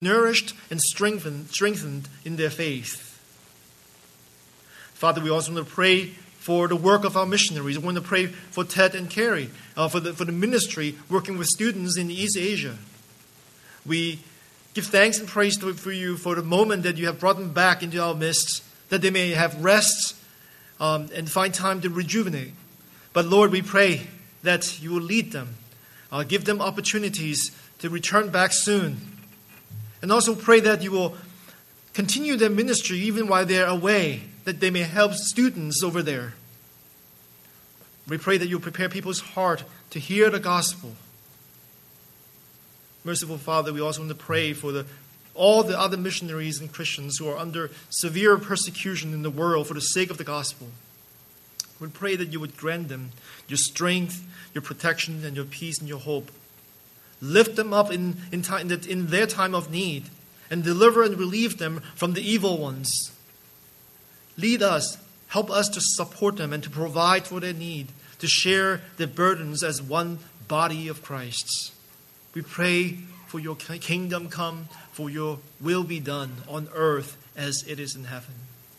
nourished and strengthened in their faith. Father, we also want to pray for the work of our missionaries. We want to pray for Ted and Carrie, for the ministry working with students in East Asia. We give thanks and praise for you for the moment that you have brought them back into our midst, that they may have rest and find time to rejuvenate. But Lord, we pray that you will lead them, give them opportunities to return back soon. And also pray that you will continue their ministry even while they're away, that they may help students over there. We pray that you prepare people's heart to hear the gospel. Merciful Father, we also want to pray for all the other missionaries and Christians who are under severe persecution in the world for the sake of the gospel. We pray that you would grant them your strength, your protection, and your peace and your hope. Lift them up in their time of need, and deliver and relieve them from the evil ones. Lead us, help us to support them and to provide for their need, to share their burdens as one body of Christ. We pray for your kingdom come, for your will be done on earth as it is in heaven.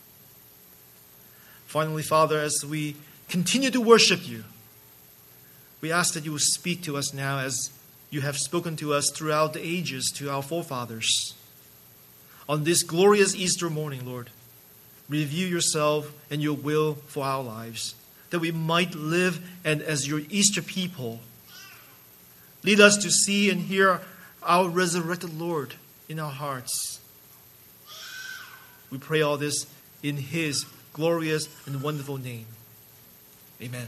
Finally, Father, as we continue to worship you, we ask that you will speak to us now as you have spoken to us throughout the ages, to our forefathers. On this glorious Easter morning, Lord, reveal yourself and your will for our lives, that we might live and as your Easter people. Lead us to see and hear our resurrected Lord in our hearts. We pray all this in his glorious and wonderful name. Amen.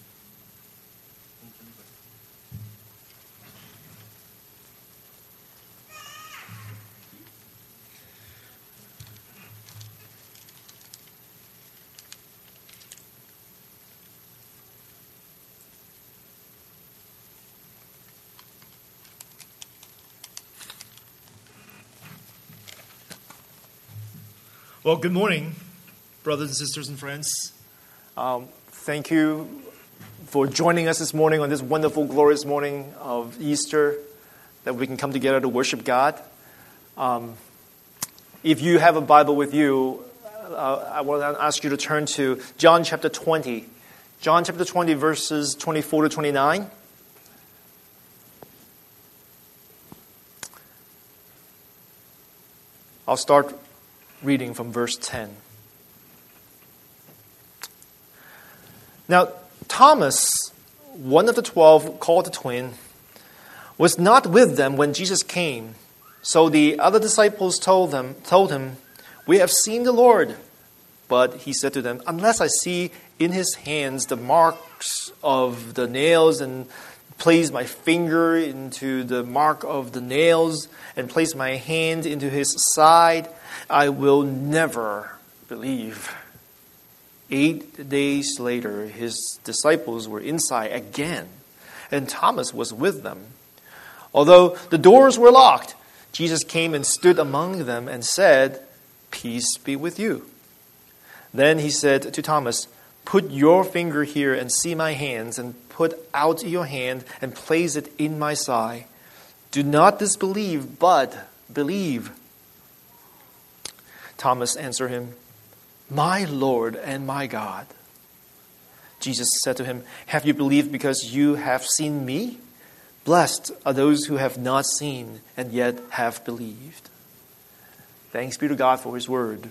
Well, good morning, brothers and sisters and friends. Thank you for joining us this morning on this wonderful, glorious morning of Easter, that we can come together to worship God. If you have a Bible with you, I want to ask you to turn to John chapter 20. John chapter 20, verses 24 to 29. I'll start reading from verse 10. Now, Thomas, one of the 12, called the twin, was not with them when Jesus came. So the other disciples told him, "We have seen the Lord." But he said to them, "Unless I see in his hands the marks of the nails, and place my finger into the mark of the nails, and place my hand into his side, I will never believe." 8 days later, his disciples were inside again, and Thomas was with them. Although the doors were locked, Jesus came and stood among them and said, "Peace be with you." Then he said to Thomas, "Put your finger here and see my hands, and put out your hand and place it in my side. Do not disbelieve, but believe." Thomas answered him, "My Lord and my God." Jesus said to him, "Have you believed because you have seen me? Blessed are those who have not seen and yet have believed." Thanks be to God for his word.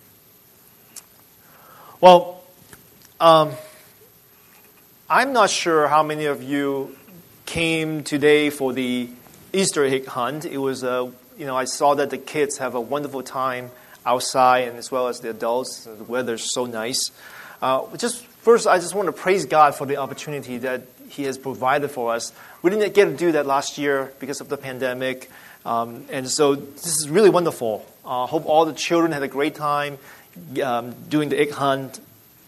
Well, I'm not sure how many of you came today for the Easter egg hunt. It was, I saw that the kids have a wonderful time outside, and as well as the adults. The weather's so nice. First, I just want to praise God for the opportunity that he has provided for us. We didn't get to do that last year because of the pandemic. And so this is really wonderful. Hope all the children had a great time doing the egg hunt.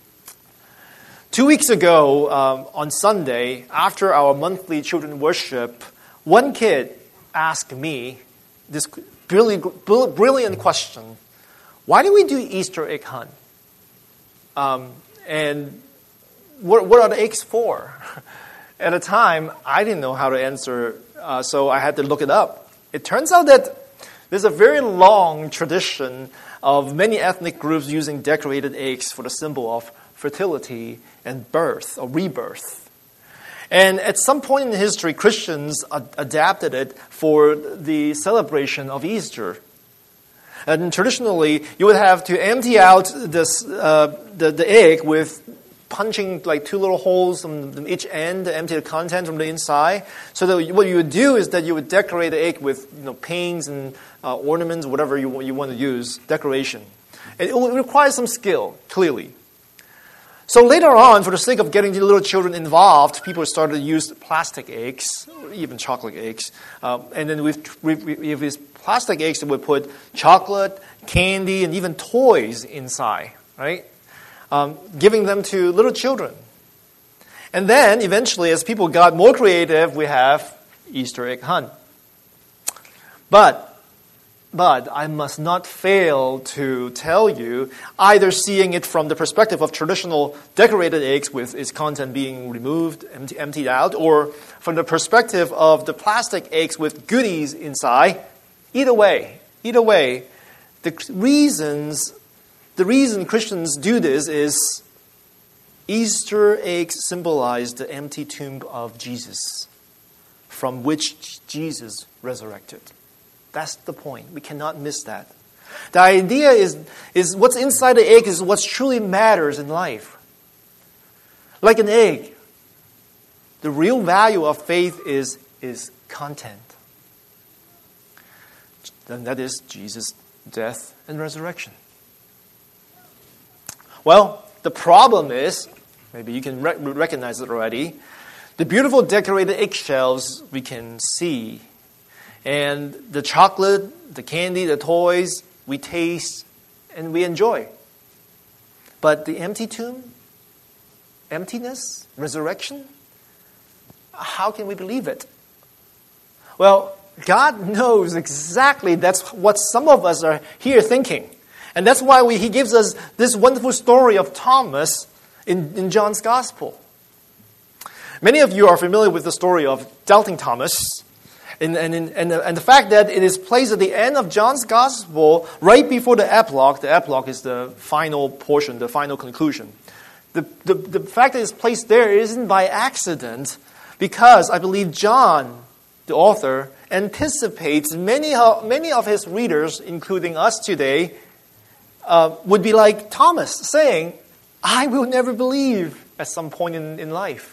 2 weeks ago, on Sunday, after our monthly children worship, one kid asked me this brilliant question: "Why do we do Easter egg hunt? And what are the eggs for?" At the time, I didn't know how to answer, so I had to look it up. It turns out that There's a very long tradition of many ethnic groups using decorated eggs for the symbol of fertility and birth or rebirth. And at some point in history, Christians adapted it for the celebration of Easter. And traditionally, you would have to empty out this the egg with punching like two little holes from each end to empty the content from the inside. So that what you would do is that you would decorate the egg with paints and ornaments, whatever you want to use, decoration. And it requires some skill, clearly. So later on, for the sake of getting the little children involved, people started to use plastic eggs, or even chocolate eggs. And then with these plastic eggs, they would put chocolate, candy, and even toys inside, right? Giving them to little children. And then, eventually, as people got more creative, we have Easter egg hunt. But I must not fail to tell you, either seeing it from the perspective of traditional decorated eggs with its content being removed, emptied out, or from the perspective of the plastic eggs with goodies inside, either way, the reason Christians do this is Easter eggs symbolize the empty tomb of Jesus, from which Jesus resurrected. That's the point. We cannot miss that. The idea is what's inside the egg is what truly matters in life. Like an egg, the real value of faith is content. And that is Jesus' death and resurrection. Well, the problem is, maybe you can recognize it already, the beautiful decorated eggshells we can see. And the chocolate, the candy, the toys, we taste and we enjoy. But the empty tomb, emptiness, resurrection, how can we believe it? Well, God knows exactly that's what some of us are here thinking. And that's why He gives us this wonderful story of Thomas in John's Gospel. Many of you are familiar with the story of Doubting Thomas. And the fact that it is placed at the end of John's Gospel, right before the epilogue. The epilogue is the final portion, the final conclusion. The fact that it's placed there isn't by accident, because I believe John, the author, anticipates many of his readers, including us today, would be like Thomas, saying, I will never believe at some point in life.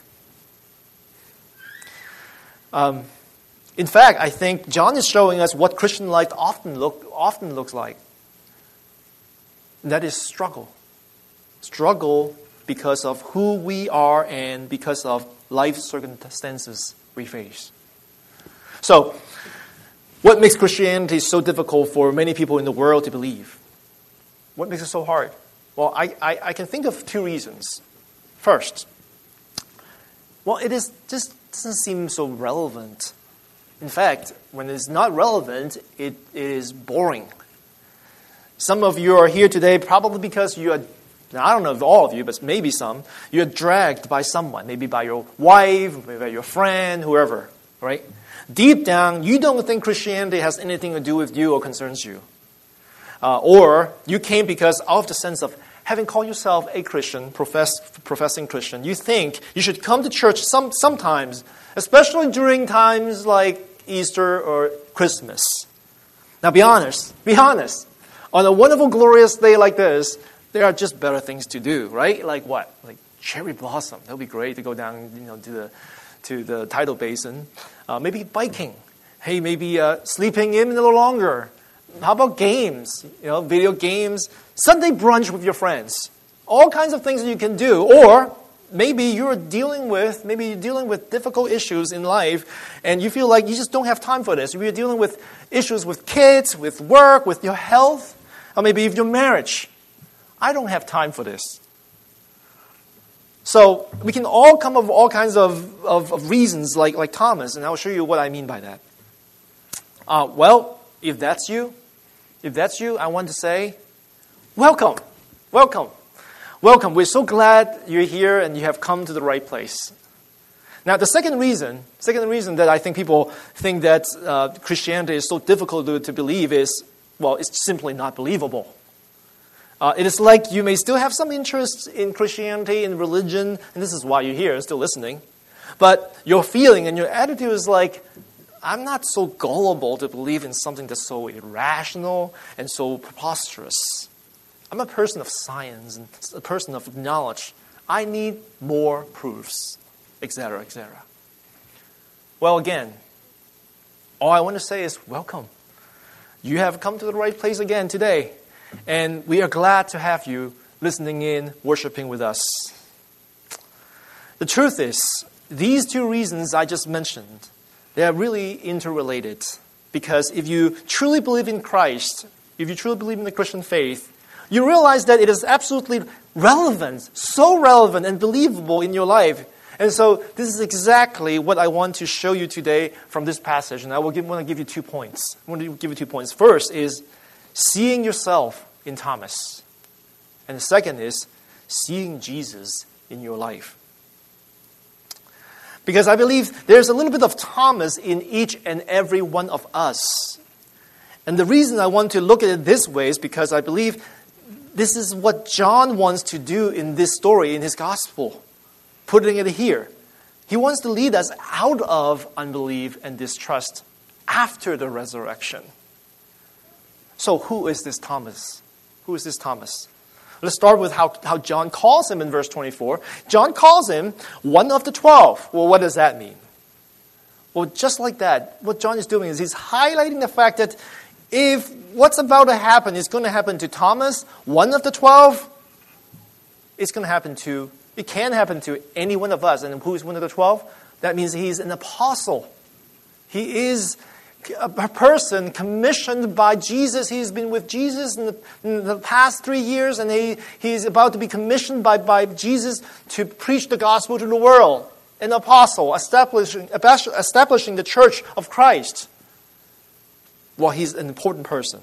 In fact, I think John is showing us what Christian life often looks like. And that is struggle. Struggle because of who we are and because of life circumstances we face. So, what makes Christianity so difficult for many people in the world to believe? What makes it so hard? Well, I can think of two reasons. First, well, it just doesn't seem so relevant. In fact, when it's not relevant, it is boring. Some of you are here today probably because you are, I don't know if all of you, but maybe some, you're dragged by someone, maybe by your wife, maybe by your friend, whoever, right? Deep down, you don't think Christianity has anything to do with you or concerns you. Or you came because out of the sense of having called yourself a Christian, professing Christian, you think you should come to church sometimes, especially during times like Easter or Christmas. Now be honest. On a wonderful, glorious day like this, there are just better things to do, right? Like what? Like cherry blossom. That would be great to go down, to the tidal basin. Maybe biking. Hey, maybe sleeping in a little longer. How about games? Video games. Sunday brunch with your friends. All kinds of things that you can do. Or maybe you're dealing with difficult issues in life, and you feel like you just don't have time for this. You're dealing with issues with kids, with work, with your health, or maybe with your marriage. I don't have time for this. So we can all come up with all kinds of reasons like Thomas, and I'll show you what I mean by that. Well, if that's you, I want to say, welcome. Welcome. We're so glad you're here and you have come to the right place. Now, the second reason that I think people think that Christianity is so difficult to believe is, well, it's simply not believable. It is like you may still have some interest in Christianity, in religion, and this is why you're here, still listening. But your feeling and your attitude is like, I'm not so gullible to believe in something that's so irrational and so preposterous. I'm a person of science and a person of knowledge. I need more proofs, etc., etc. Well, again, all I want to say is welcome. You have come to the right place again today, and we are glad to have you listening in, worshiping with us. The truth is, these two reasons I just mentioned, they are really interrelated. Because if you truly believe in Christ, if you truly believe in the Christian faith, you realize that it is absolutely relevant, so relevant and believable in your life. And so this is exactly what I want to show you today from this passage. And I want to give you 2 points. I want to give you 2 points. First is seeing yourself in Thomas. And the second is seeing Jesus in your life. Because I believe there's a little bit of Thomas in each and every one of us. And the reason I want to look at it this way is because I believe this is what John wants to do in this story, in his gospel, putting it here. He wants to lead us out of unbelief and distrust after the resurrection. So who is this Thomas? Who is this Thomas? Let's start with how John calls him in verse 24. John calls him one of the 12. Well, what does that mean? Well, just like that, what John is doing is he's highlighting the fact that if what's about to happen is going to happen to Thomas, one of the 12, it can happen to any one of us. And who is one of the 12? That means he's an apostle. He is a person commissioned by Jesus. He's been with Jesus in the past 3 years, and he's about to be commissioned by Jesus to preach the gospel to the world. An apostle, establishing the church of Christ. Well, he's an important person.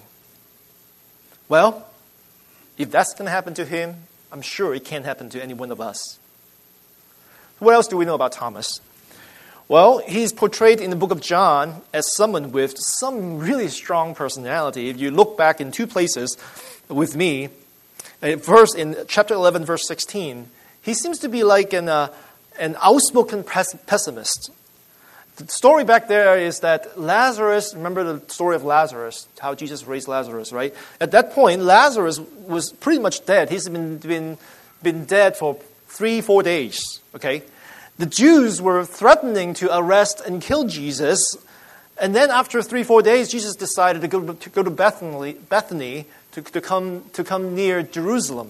Well, if that's going to happen to him, I'm sure it can't happen to any one of us. What else do we know about Thomas? Well, he's portrayed in the book of John as someone with some really strong personality. If you look back in 2 places with me, first in chapter 11, verse 16, he seems to be like an outspoken pessimist. The story back there is that Lazarus, remember the story of Lazarus, how Jesus raised Lazarus, right? At that point, Lazarus was pretty much dead. He's been dead for 3-4 days, okay? The Jews were threatening to arrest and kill Jesus. And then after 3-4 days, Jesus decided to go to Bethany to come near Jerusalem.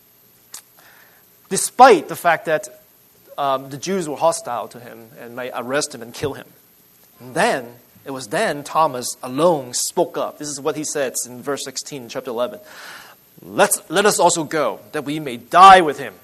Despite the fact that the Jews were hostile to him and might arrest him and kill him. And then, it was then Thomas alone spoke up. This is what he says in verse 16, chapter 11. Let us also go, that we may die with him.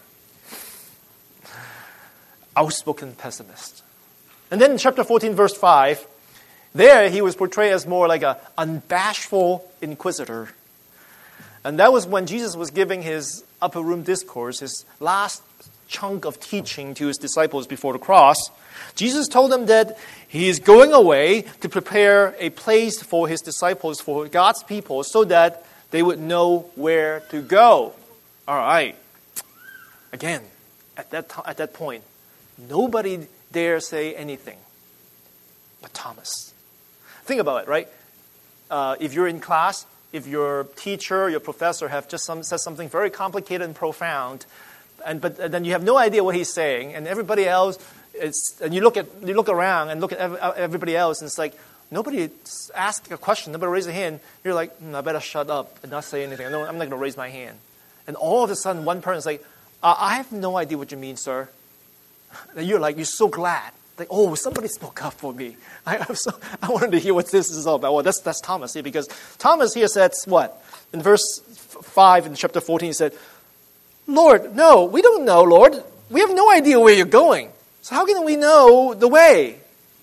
Outspoken pessimist. And then in chapter 14, verse 5, there he was portrayed as more like an unbashful inquisitor. And that was when Jesus was giving his upper room discourse, his last chunk of teaching to his disciples before the cross. Jesus told them that he is going away to prepare a place for his disciples, for God's people, so that they would know where to go. All right. Again, at that point, nobody dare say anything but Thomas. Think about it, right? If you're in class, if your teacher, your professor have just said something very complicated and profound, but then you have no idea what he's saying, and everybody else and you look around and look at everybody else, and it's like nobody asked a question, nobody raised a hand. You're like, I better shut up and not say anything. I'm not going to raise my hand. And all of a sudden, one person's like, I have no idea what you mean, sir. And you're so glad. Like, oh, somebody spoke up for me. I wanted to hear what this is all about. Well, that's Thomas here, because Thomas here says what? In verse 5 in chapter 14, he said, Lord, no, we don't know, Lord. We have no idea where you're going. So how can we know the way?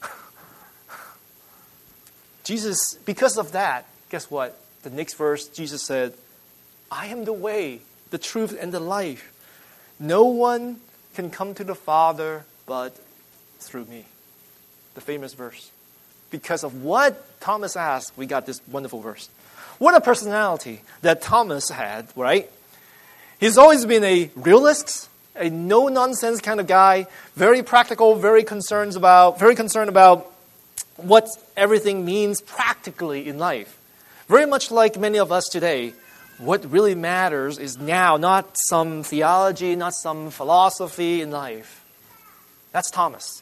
Jesus, because of that, guess what? The next verse, Jesus said, I am the way, the truth, and the life. No one can come to the Father but through me. The famous verse. Because of what Thomas asked, we got this wonderful verse. What a personality that Thomas had, right? He's always been a realist, a no-nonsense kind of guy, very practical, very concerned about what everything means practically in life. Very much like many of us today, what really matters is now, not some theology, not some philosophy in life. That's Thomas.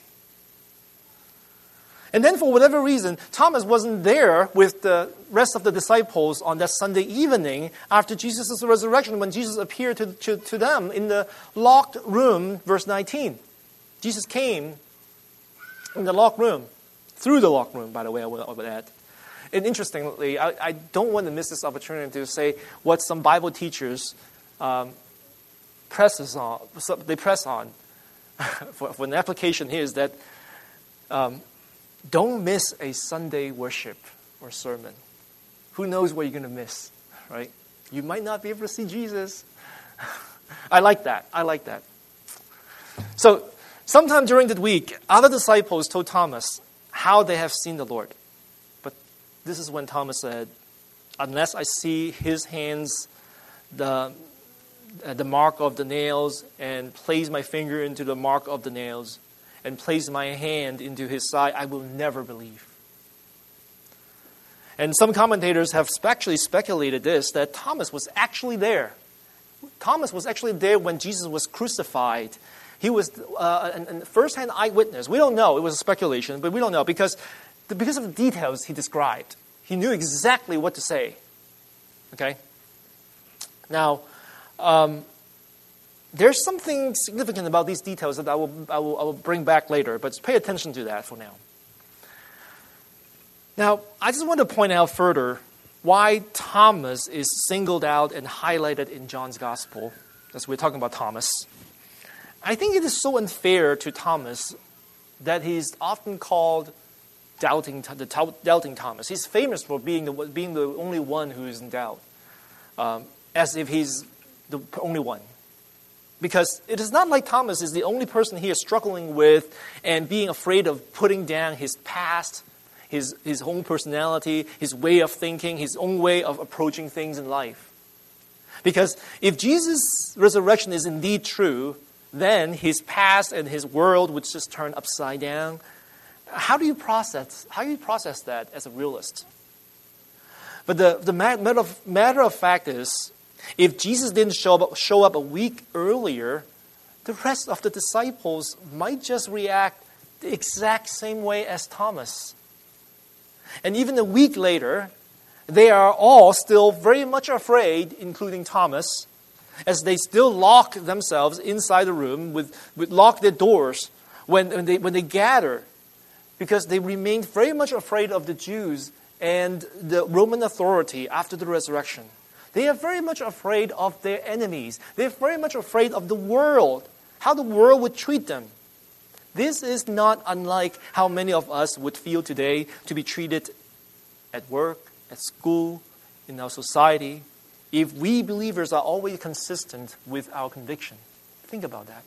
And then for whatever reason, Thomas wasn't there with the rest of the disciples on that Sunday evening after Jesus' resurrection when Jesus appeared to them in the locked room, verse 19. Jesus came in the locked room, through the locked room, by the way, I would add. And interestingly, I don't want to miss this opportunity to say what some Bible teachers press on for an application here is that don't miss a Sunday worship or sermon. Who knows what you're going to miss, right? You might not be able to see Jesus. I like that. So, sometime during the week, other disciples told Thomas how they have seen the Lord. But this is when Thomas said, unless I see his hands, the mark of the nails, and place my finger into the mark of the nails, and place my hand into his side, I will never believe. And some commentators have actually speculated this, that Thomas was actually there. Thomas was actually there when Jesus was crucified. He was a first-hand eyewitness. We don't know. It was a speculation, but we don't know because of the details he described. He knew exactly what to say. Okay? Now, there's something significant about these details that I will bring back later, but pay attention to that for now. Now, I just want to point out further why Thomas is singled out and highlighted in John's Gospel, as we're talking about Thomas. I think it is so unfair to Thomas that he's often called doubting Thomas. He's famous for being the only one who is in doubt, as if he's the only one. Because it is not like Thomas is the only person here struggling with and being afraid of putting down his past, his own personality, his way of thinking, his own way of approaching things in life. Because if Jesus' resurrection is indeed true, then his past and his world would just turn upside down. How do you process that as a realist? But the matter of fact is, if Jesus didn't show up a week earlier, the rest of the disciples might just react the exact same way as Thomas. And even a week later, they are all still very much afraid, including Thomas, as they still lock themselves inside the room, lock their doors when they gather, because they remained very much afraid of the Jews and the Roman authority after the resurrection. They are very much afraid of their enemies. They're very much afraid of the world, how the world would treat them. This is not unlike how many of us would feel today to be treated at work, at school, in our society, if we believers are always consistent with our conviction. Think about that.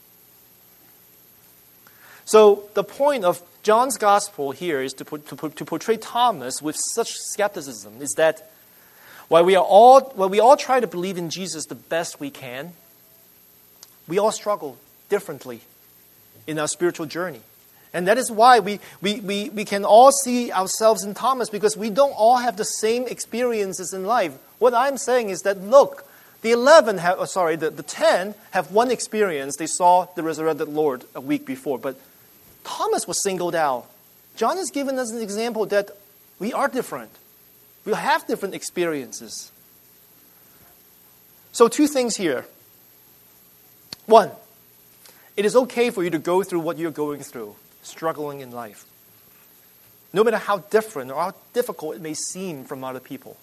So the point of John's Gospel here is to portray Thomas with such skepticism is that while we all try to believe in Jesus the best we can, we all struggle differently in our spiritual journey. And that is why we can all see ourselves in Thomas, because we don't all have the same experiences in life. What I'm saying is that, look, the 10 have one experience. They saw the resurrected Lord a week before, but Thomas was singled out. John has given us an example that we are different. We have different experiences. So 2 things here. 1, it is okay for you to go through what you're going through, struggling in life, no matter how different or how difficult it may seem from other people.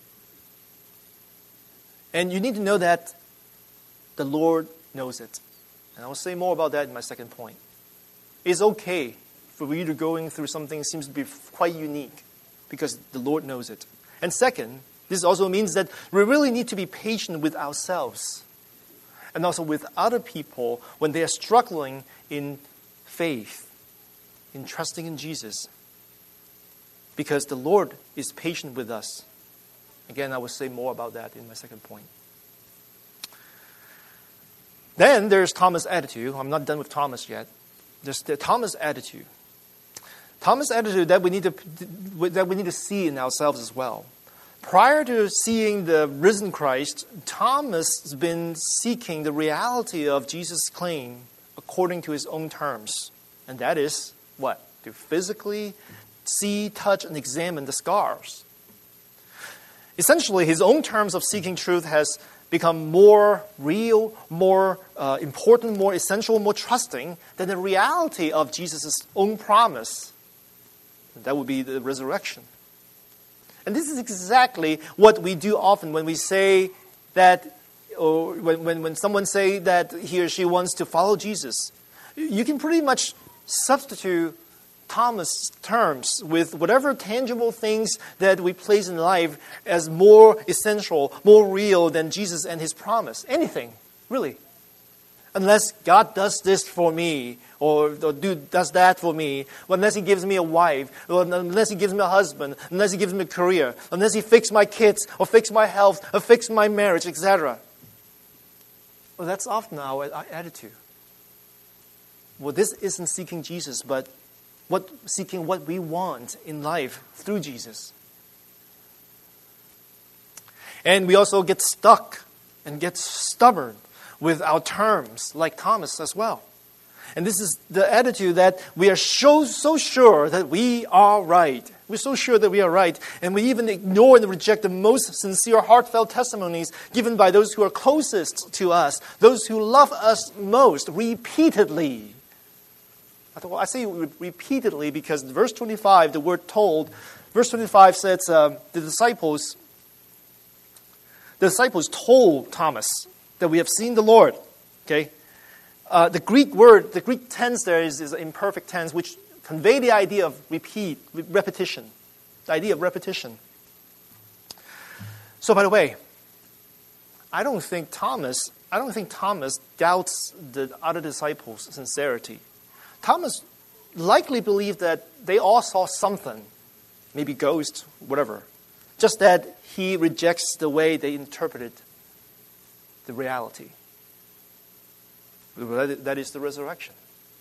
And you need to know that the Lord knows it. And I will say more about that in my second point. It's okay for you to going through something that seems to be quite unique, because the Lord knows it. And second, this also means that we really need to be patient with ourselves and also with other people when they are struggling in faith. in trusting in Jesus because the Lord is patient with us. Again, I will say more about that in my second point. Then there's Thomas' attitude. I'm not done with Thomas yet. There's the Thomas' attitude. Thomas' attitude that we need to see in ourselves as well. Prior to seeing the risen Christ, Thomas has been seeking the reality of Jesus' claim according to his own terms. And that is what? To physically see, touch, and examine the scars. Essentially, his own terms of seeking truth has become more real, more important, more essential, more trusting than the reality of Jesus' own promise. And that would be the resurrection. And this is exactly what we do often when we say that, or when someone say that he or she wants to follow Jesus. You can pretty much substitute Thomas' terms with whatever tangible things that we place in life as more essential, more real than Jesus and his promise. Anything, really. Unless God does this for me, or does that for me, or unless he gives me a wife, or unless he gives me a husband, unless he gives me a career, unless he fixes my kids, or fixes my health, or fixes my marriage, etc. Well, that's often our attitude. Well, this isn't seeking Jesus, but seeking what we want in life through Jesus. And we also get stuck and get stubborn with our terms, like Thomas as well. And this is the attitude that we are so sure that we are right. We're so sure that we are right. And we even ignore and reject the most sincere, heartfelt testimonies given by those who are closest to us, those who love us most, repeatedly. I say repeatedly because in verse 25, the word told, verse 25 says the disciples told Thomas that we have seen the Lord. Okay, the Greek tense there is an imperfect tense, which convey the idea of repetition, the idea of repetition. So, by the way, I don't think Thomas doubts the other disciples' sincerity. Thomas likely believed that they all saw something, maybe ghosts, whatever, just that he rejects the way they interpreted the reality. That is the resurrection.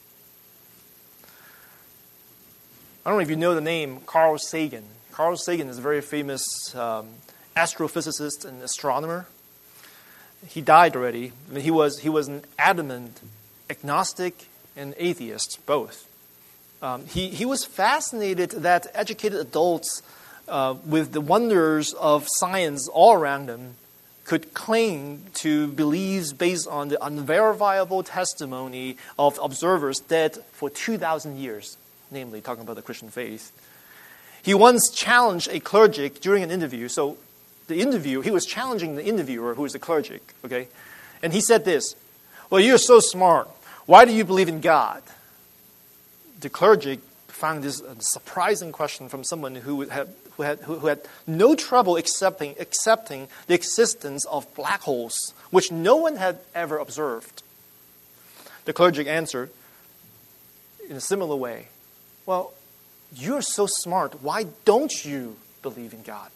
I don't know if you know the name Carl Sagan. Carl Sagan is a very famous astrophysicist and astronomer. He died already. I mean, he was an adamant agnostic and atheist, both. He was fascinated that educated adults with the wonders of science all around them could claim to beliefs based on the unverifiable testimony of observers dead for 2,000 years, namely talking about the Christian faith. He once challenged a cleric during an interview. So he was challenging the interviewer, who is a cleric, okay? And he said this, "Well, you're so smart. Why do you believe in God?" The cleric found this a surprising question from someone who had no trouble accepting the existence of black holes, which no one had ever observed. The cleric answered in a similar way, "Well, you're so smart. Why don't you believe in God?"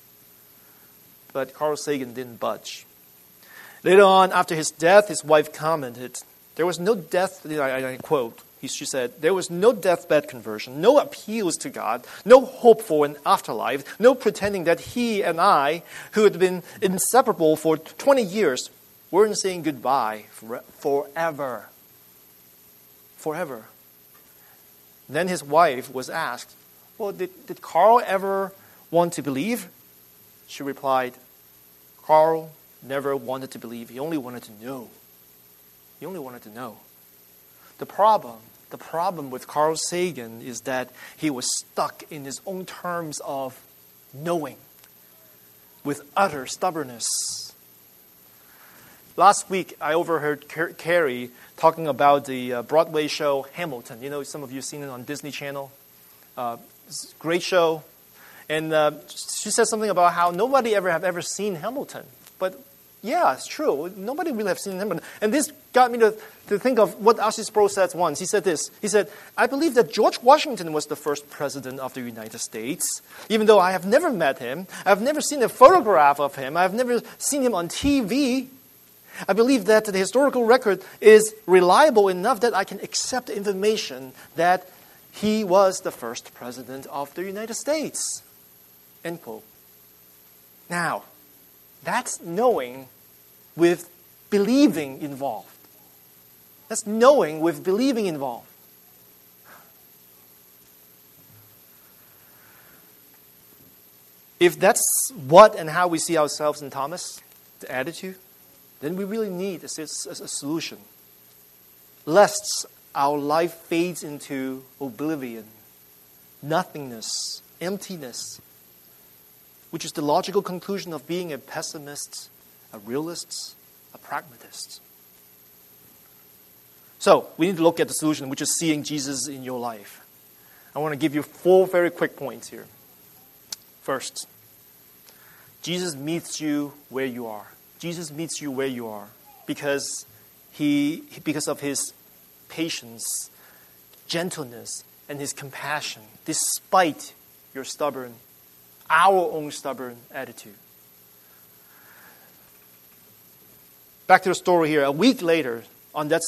But Carl Sagan didn't budge. Later on, after his death, his wife commented, "There was no death," I quote, she said, "there was no deathbed conversion, no appeals to God, no hope for an afterlife, no pretending that he and I, who had been inseparable for 20 years, weren't saying goodbye forever." Forever. Then his wife was asked, "Well, did Carl ever want to believe?" She replied, "Carl never wanted to believe. He only wanted to know. He only wanted to know." The problem with Carl Sagan is that he was stuck in his own terms of knowing with utter stubbornness. Last week, I overheard Carrie talking about the Broadway show Hamilton. You know, some of you have seen it on Disney Channel. It's a great show. And she said something about how nobody have ever seen Hamilton. But Yeah, it's true. Nobody really have seen him. And this got me to think of what R.C. Sproul said once. He said this. He said, I believe that George Washington was the first president of the United States, even though I have never met him. I've never seen a photograph of him. I've never seen him on TV. I believe that the historical record is reliable enough that I can accept information that he was the first president of the United States. End quote. Now, that's knowing with believing involved. That's knowing with believing involved. If that's what and how we see ourselves in Thomas, the attitude, then we really need a solution. Lest our life fades into oblivion, nothingness, emptiness, which is the logical conclusion of being a pessimist, a realist, a pragmatist. So, we need to look at the solution, which is seeing Jesus in your life. I want to give you 4 very quick points here. First, Jesus meets you where you are. Jesus meets you where you are because of his patience, gentleness, and his compassion, despite our own stubborn attitude. Back to the story here. A week later, on the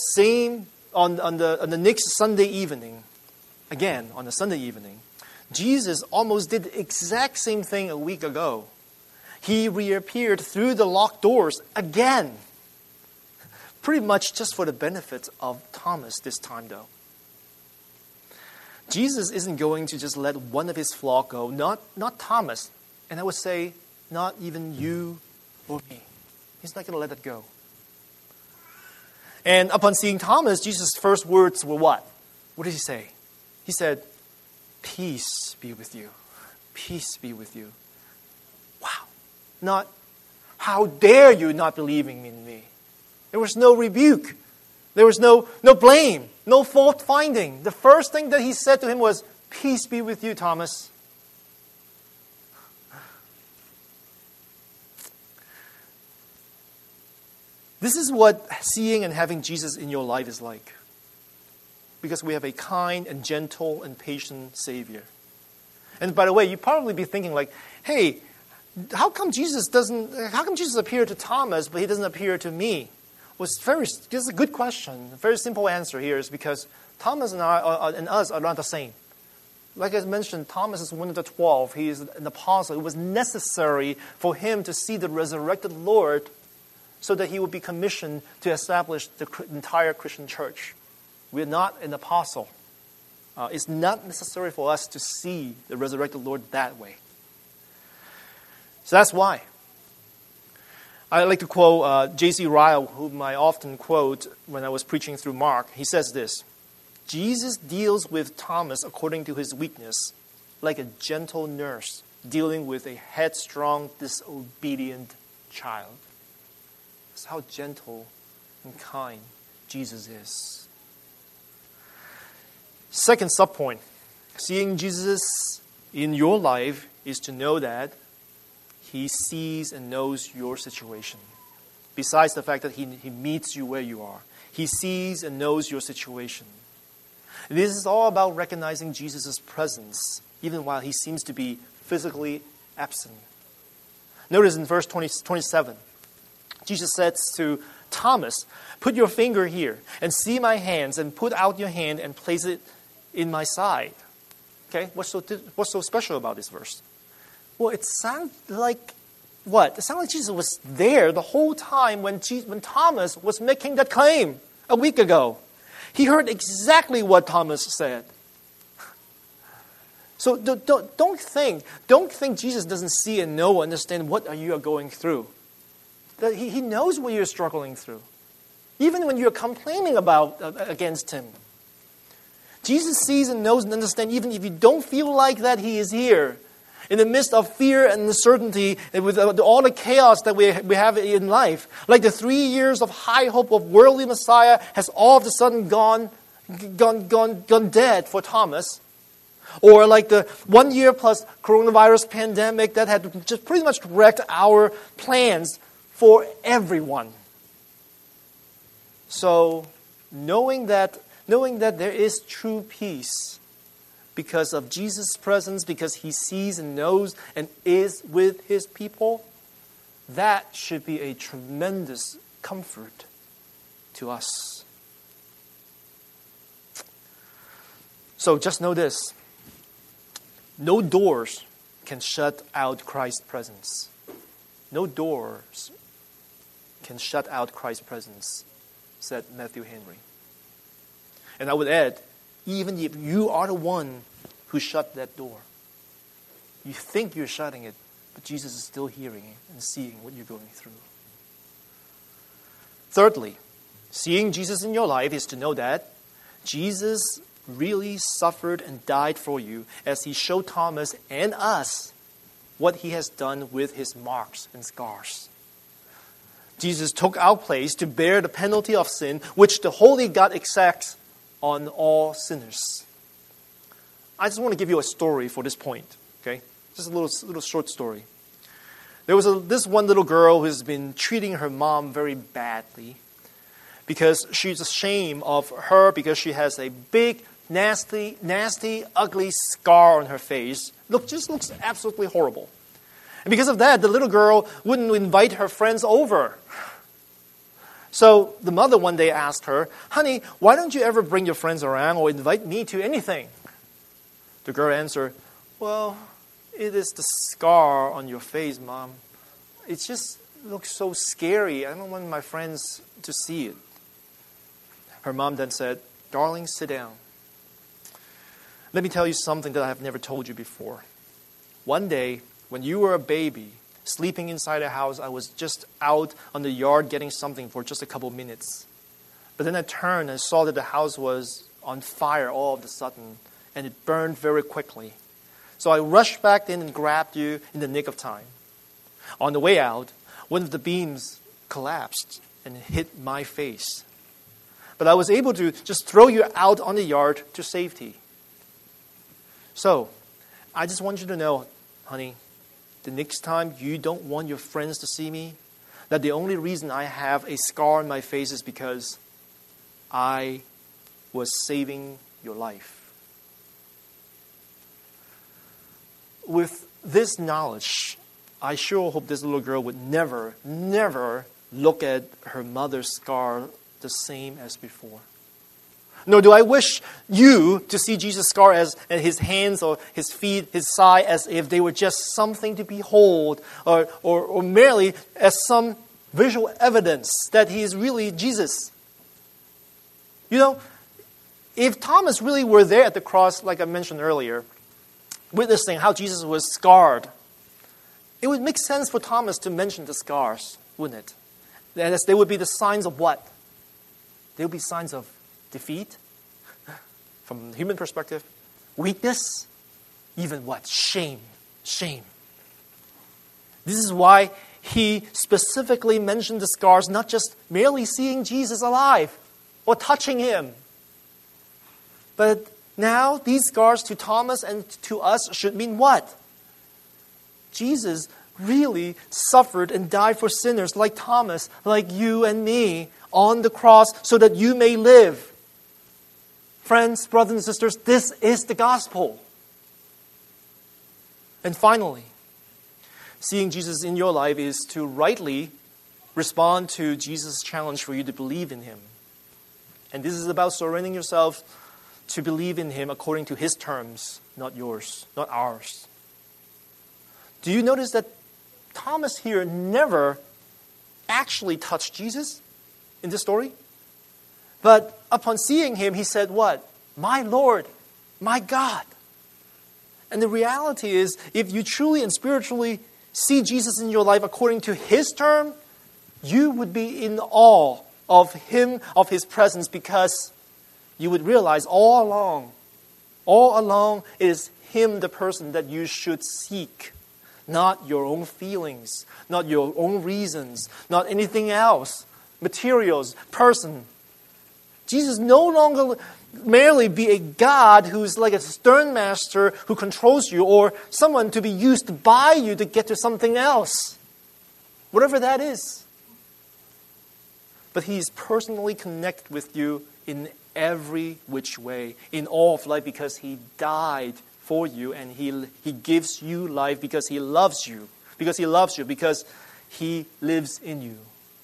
next Sunday evening, again on the Sunday evening, Jesus almost did the exact same thing a week ago. He reappeared through the locked doors again. Pretty much just for the benefit of Thomas this time, though. Jesus isn't going to just let one of his flock go, not Thomas, and I would say not even you or me. He's not going to let it go. And upon seeing Thomas, Jesus' first words were what? What did he say? He said, "Peace be with you. Peace be with you." Wow. Not, "How dare you not believing in me?" There was no rebuke. There was no blame, no fault finding. The first thing that he said to him was, "Peace be with you, Thomas." This is what seeing and having Jesus in your life is like. Because we have a kind and gentle and patient Savior. And by the way, you'd probably be thinking like, hey, how come Jesus appear to Thomas, but he doesn't appear to me? Well, this is a good question. A very simple answer here is because Thomas and us are not the same. Like I mentioned, Thomas is one of the 12. He is an apostle. It was necessary for him to see the resurrected Lord so that he would be commissioned to establish the entire Christian church. We're not an apostle. It's not necessary for us to see the resurrected Lord that way. So that's why. I like to quote J.C. Ryle, whom I often quote when I was preaching through Mark. He says this: Jesus deals with Thomas according to his weakness, like a gentle nurse dealing with a headstrong, disobedient child. That's how gentle and kind Jesus is. Second subpoint, seeing Jesus in your life is to know that he sees and knows your situation. Besides the fact that he meets you where you are, he sees and knows your situation. This is all about recognizing Jesus' presence, even while he seems to be physically absent. Notice in verse 27, Jesus says to Thomas, "Put your finger here and see my hands, and put out your hand and place it in my side." Okay, what's so special about this verse? Well, it sounds like what? It sounds like Jesus was there the whole time when Thomas was making that claim a week ago. He heard exactly what Thomas said. So don't think Jesus doesn't see and know, understand what you are going through. That he knows what you're struggling through, even when you're complaining against him. Jesus sees and knows and understands, even if you don't feel like that, he is here. In the midst of fear and uncertainty, and with all the chaos that we have in life, like the 3 years of high hope of worldly Messiah has all of a sudden gone dead for Thomas, or like the 1 year plus coronavirus pandemic that had just pretty much wrecked our plans for everyone. So, knowing that there is true peace because of Jesus' presence, because He sees and knows and is with His people, that should be a tremendous comfort to us. So just know this. No doors can shut out Christ's presence. No doors can shut out Christ's presence, said Matthew Henry. And I would add, even if you are the one who shut that door, you think you're shutting it, but Jesus is still hearing and seeing what you're going through. Thirdly, seeing Jesus in your life is to know that Jesus really suffered and died for you as He showed Thomas and us what He has done with His marks and scars. Jesus took our place to bear the penalty of sin, which the Holy God exacts on all sinners. I just want to give you a story for this point, okay? Just a little short story. There was this one little girl who's been treating her mom very badly because she's ashamed of her because she has a big, nasty, ugly scar on her face. Just looks absolutely horrible. And because of that, the little girl wouldn't invite her friends over. So the mother one day asked her, "Honey, why don't you ever bring your friends around or invite me to anything?" The girl answered, "Well, it is the scar on your face, Mom. It just looks so scary. I don't want my friends to see it." Her mom then said, "Darling, sit down. Let me tell you something that I have never told you before. One day, when you were a baby, sleeping inside a house, I was just out on the yard getting something for just a couple minutes. But then I turned and saw that the house was on fire all of a sudden, and it burned very quickly. So I rushed back in and grabbed you in the nick of time. On the way out, one of the beams collapsed and hit my face. But I was able to just throw you out on the yard to safety. So, I just want you to know, honey, the next time you don't want your friends to see me, that the only reason I have a scar on my face is because I was saving your life." With this knowledge, I sure hope this little girl would never look at her mother's scar the same as before. Nor do I wish you to see Jesus' scar and His hands or His feet, His side, as if they were just something to behold or merely as some visual evidence that He is really Jesus. You know, if Thomas really were there at the cross, like I mentioned earlier, witnessing how Jesus was scarred, it would make sense for Thomas to mention the scars, wouldn't it? That is, they would be the signs of what? They would be signs of defeat, from the human perspective, weakness, even what? Shame. This is why he specifically mentioned the scars, not just merely seeing Jesus alive or touching Him. But now these scars to Thomas and to us should mean what? Jesus really suffered and died for sinners like Thomas, like you and me, on the cross so that you may live. Friends, brothers and sisters, this is the gospel. And finally, seeing Jesus in your life is to rightly respond to Jesus' challenge for you to believe in Him. And this is about surrendering yourself to believe in Him according to His terms, not yours, not ours. Do you notice that Thomas here never actually touched Jesus in this story? But upon seeing Him, he said what? "My Lord, my God." And the reality is, if you truly and spiritually see Jesus in your life according to His term, you would be in awe of Him, of His presence, because you would realize all along it is Him, the person that you should seek. Not your own feelings, not your own reasons, not anything else, materials, person. Jesus no longer merely be a God who's like a stern master who controls you or someone to be used by you to get to something else. whatever that is. But He's personally connected with you in every which way, in all of life, because He died for you, and He gives you life because He loves you. Because He lives in you.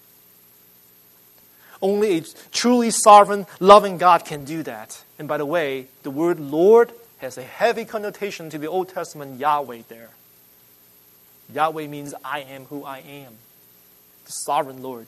Only a truly sovereign, loving God can do that. And by the way, the word Lord has a heavy connotation to the Old Testament Yahweh there. Yahweh means I am who I am. The sovereign Lord.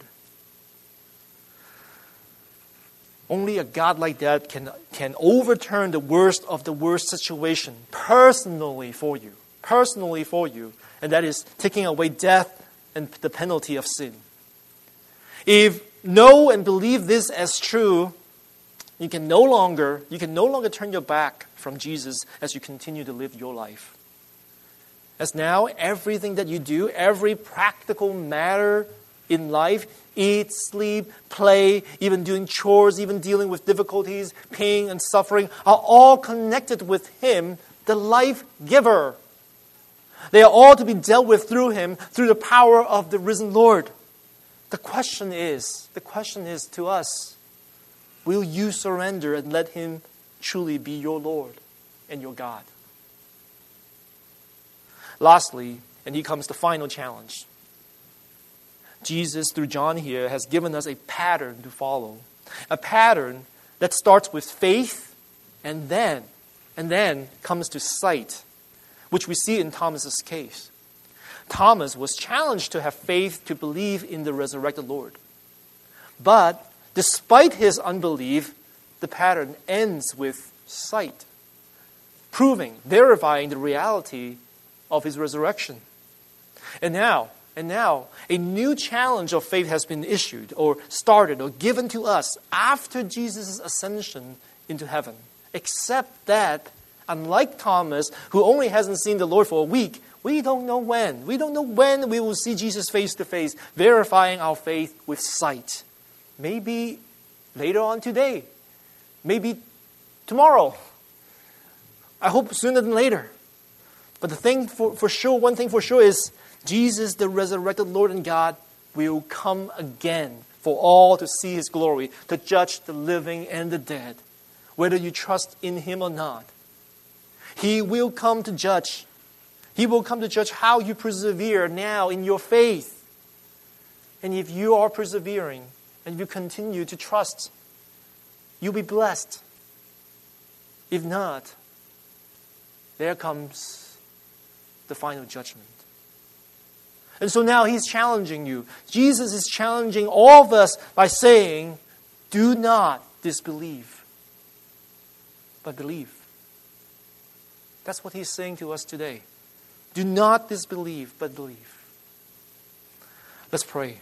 Only a God like that can overturn the worst of the worst situation personally for you. Personally for you. And that is taking away death and the penalty of sin. If know and believe this as true, you can no longer turn your back from Jesus as you continue to live your life. As now, everything that you do, every practical matter in life, eat, sleep, play, even doing chores, even dealing with difficulties, pain and suffering, are all connected with Him, the life giver. They are all to be dealt with through Him, through the power of the risen Lord. The question is to us, will you surrender and let Him truly be your Lord and your God? Lastly, and here comes the final challenge. Jesus, through John here, has given us a pattern to follow. A pattern that starts with faith and then comes to sight, which we see in Thomas's case. Thomas was challenged to have faith to believe in the resurrected Lord. But despite his unbelief, the pattern ends with sight, verifying the reality of His resurrection. And now, a new challenge of faith has been issued or started or given to us after Jesus' ascension into heaven. Except that, unlike Thomas, who only hasn't seen the Lord for a week, we don't know when. We don't know when we will see Jesus face to face, verifying our faith with sight. Maybe later on today. Maybe tomorrow. I hope sooner than later. But one thing for sure is Jesus, the resurrected Lord and God, will come again for all to see His glory, to judge the living and the dead, whether you trust in Him or not. He will come to judge. He will come to judge how you persevere now in your faith. And if you are persevering and you continue to trust, you'll be blessed. If not, there comes the final judgment. And so now He's challenging you. Jesus is challenging all of us by saying, do not disbelieve, but believe. That's what He's saying to us today. Do not disbelieve, but believe. Let's pray.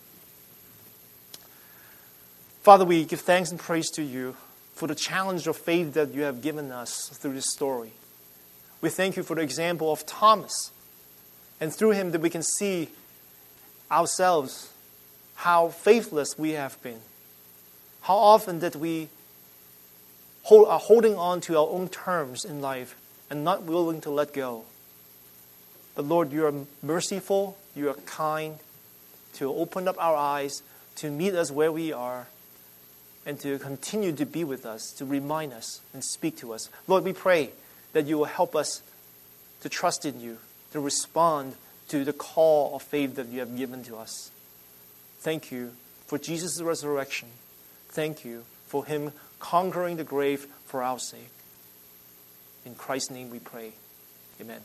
Father, we give thanks and praise to You for the challenge of faith that You have given us through this story. We thank You for the example of Thomas. And through him that we can see ourselves, how faithless we have been. How often that we are holding on to our own terms in life and not willing to let go. But Lord, You are merciful, You are kind, to open up our eyes, to meet us where we are, and to continue to be with us, to remind us and speak to us. Lord, we pray that You will help us to trust in You, to respond to the call of faith that You have given to us. Thank You for Jesus' resurrection. Thank You for Him conquering the grave for our sake. In Christ's name we pray. Amen.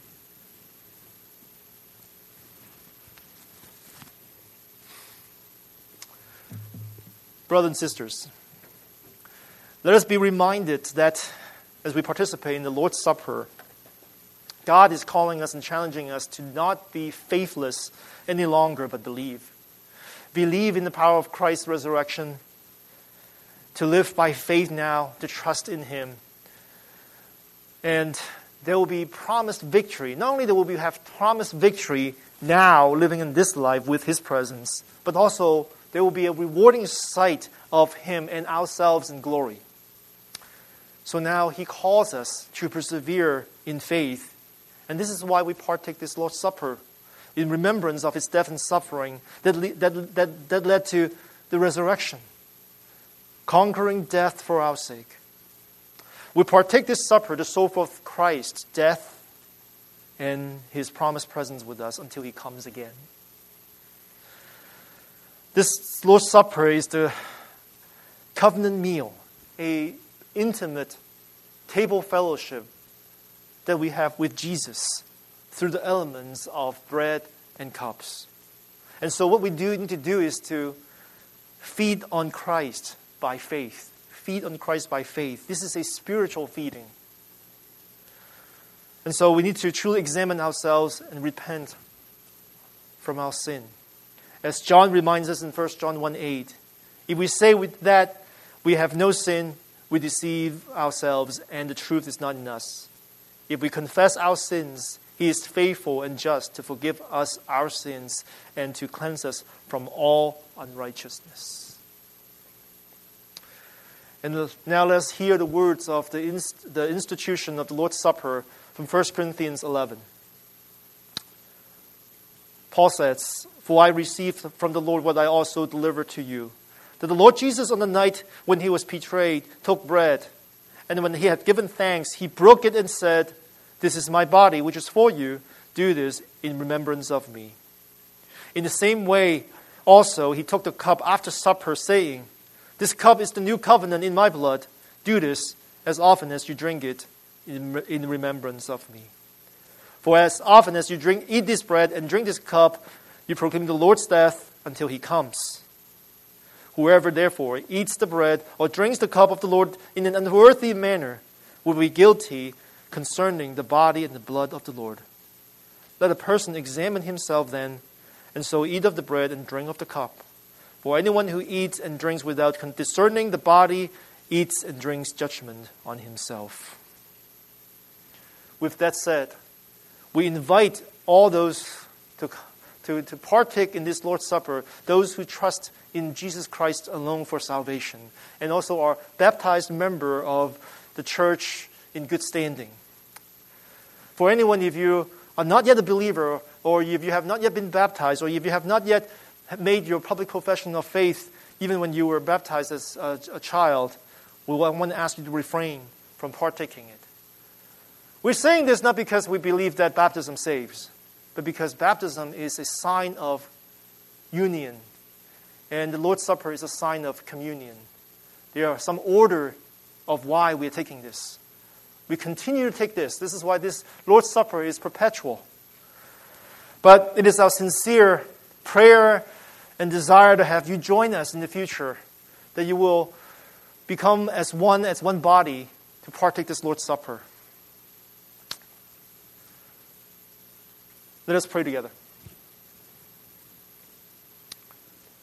Brothers and sisters, let us be reminded that as we participate in the Lord's Supper, God is calling us and challenging us to not be faithless any longer, but believe. Believe in the power of Christ's resurrection, to live by faith now, to trust in Him. And there will be promised victory. Not only will we have promised victory now, living in this life with His presence, but also there will be a rewarding sight of Him and ourselves in glory. So now He calls us to persevere in faith. And this is why we partake this Lord's Supper. in remembrance of his death and suffering that led to the resurrection, conquering death for our sake. We partake this supper to show forth Christ's death and his promised presence with us until he comes again. This Lord's Supper is the covenant meal, an intimate table fellowship that we have with Jesus through the elements of bread and cups. And so what we need to do is to feed on Christ by faith. Feed on Christ by faith. This is a spiritual feeding. And so we need to truly examine ourselves and repent from our sin. As John reminds us in 1 John 1:8, if we say with that we have no sin, we deceive ourselves and the truth is not in us. If we confess our sins, he is faithful and just to forgive us our sins and to cleanse us from all unrighteousness. And now let's hear the words of the institution of the Lord's Supper from 1 Corinthians 11. Paul says, "For I received from the Lord what I also delivered to you, that the Lord Jesus on the night when he was betrayed took bread, and when he had given thanks, he broke it and said, 'This is my body, which is for you. Do this in remembrance of me.' In the same way, also, he took the cup after supper, saying, 'This cup is the new covenant in my blood. Do this as often as you drink it in remembrance of me. For as often as you eat this bread and drink this cup, you proclaim the Lord's death until he comes. Whoever therefore eats the bread or drinks the cup of the Lord in an unworthy manner will be guilty concerning the body and the blood of the Lord. Let a person examine himself then, and so eat of the bread and drink of the cup. For anyone who eats and drinks without discerning the body eats and drinks judgment on himself.'" With that said, we invite all those to partake in this Lord's Supper, those who trust in Jesus Christ alone for salvation, and also are baptized member of the church in good standing. For anyone, if you are not yet a believer, or if you have not yet been baptized, or if you have not yet made your public profession of faith, even when you were baptized as a child, we want to ask you to refrain from partaking it. We're saying this not because we believe that baptism saves, but because baptism is a sign of union, and the Lord's Supper is a sign of communion. There are some order of why we are taking this. We continue to take this. This is why this Lord's Supper is perpetual. But it is our sincere prayer and desire to have you join us in the future, that you will become as one body to partake this Lord's Supper. Let us pray together.